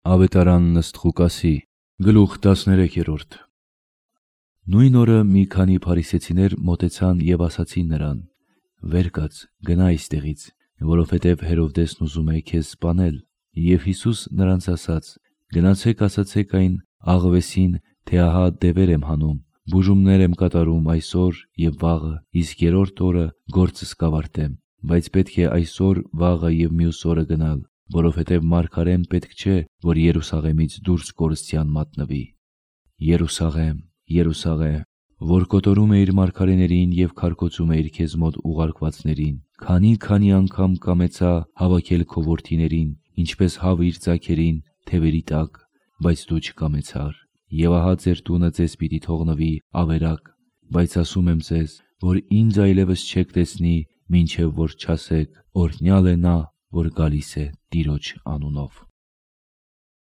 Ավետարան ըստ Ղուկասի, գլուխ 13։ Նույն օրը մի քանի փարիսեցիներ մոտեցան եւ ասացին նրան. «Վեր կաց, գնա այստեղից, որովհետեւ Հերովդեսն ուզում է քեզ սպանել»։ Եվ Հիսուս նրանց ասաց. «Գնացեք ասացեք այն աղվեսին, թե ահա դևեր եմ հանում, բուժումներ եմ կատարում այսօր եւ վաղը, իսկ երրորդ օրը գործս կավարտեմ։ Բայց պետք է այսօր, վաղը եւ մյուս օրը գնալ, որովհետեւ մարգարեն պետք չէ, որ Երուսաղեմից դուրս կորստյան մատնվի։ Երուսաղեմ, Երուսաղեմ, որ կոտորում էիր մարգարեներին եւ քարկոծում էիր քեզ մոտ ուղարկվածներին, քանի անգամ կամեցա հավաքել քո որդիներին, ինչպես հավը իր ձագերին թևերի տակ, բայց դու չկամեցար։ Եվ ահա ձեր տունը ձեզ պիտի թողնվի ավերակ, բայց ասում եմ ձեզ, որ ինձ այլևս չեք տեսնի, մինչև որ չասեք. օրհնյալ է նա, որ գալիս է Տիրոջ անունով»։